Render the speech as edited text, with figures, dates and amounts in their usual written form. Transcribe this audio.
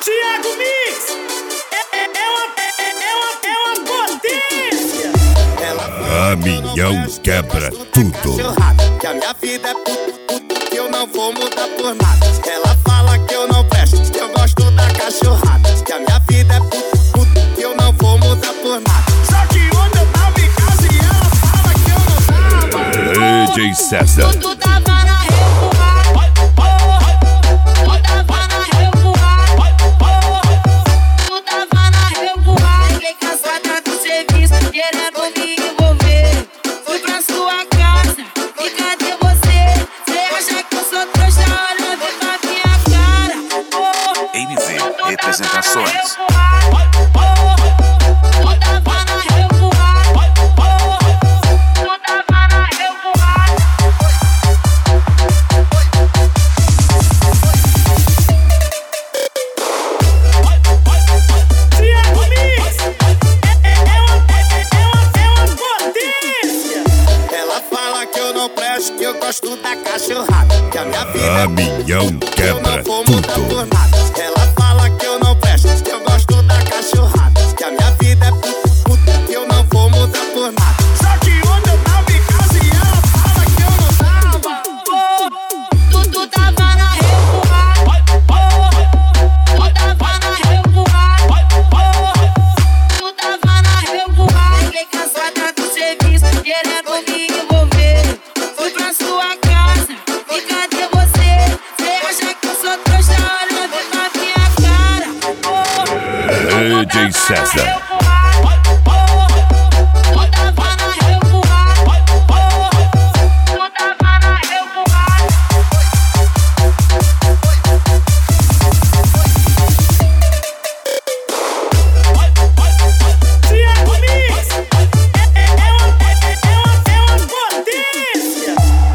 Thiago Mix é uma potência. Caminhão quebra tudo. Que a minha vida é puto, que eu não vou mudar por nada. Ela fala que eu não presto, que eu gosto da cachorrada. Que a minha vida é puto, que eu não vou mudar por nada. Só que ontem eu tava em casa e ela fala que eu não tava. DJ César. Tu tava na revoada, tu tava na revoada, tu tava na revoada. Fiquei cansada do serviço, querendo me envolver. Fui pra sua casa, e cadê você? Cê acha que eu sou trouxa? Olha, vem pra minha cara. NZ Representações. Que eu gosto da cachorrada. Que a minha vida Caminhão que eu não quebra vou mudar tudo. por nada. Ela fala que eu não presto, que eu gosto da cachorrada. Que a minha vida é puto, que eu não vou mudar por nada. Só que ontem eu tava em casa e ela fala que eu não tava. Tu tava na revoada, tu tava na revoada, tu tava na revoada. Fiquei cansada do serviço, querendo me envolver. Fui pra sua casa, e cadê você? Cê acha que eu sou trouxa? Olha, vem pra minha cara. DJ César.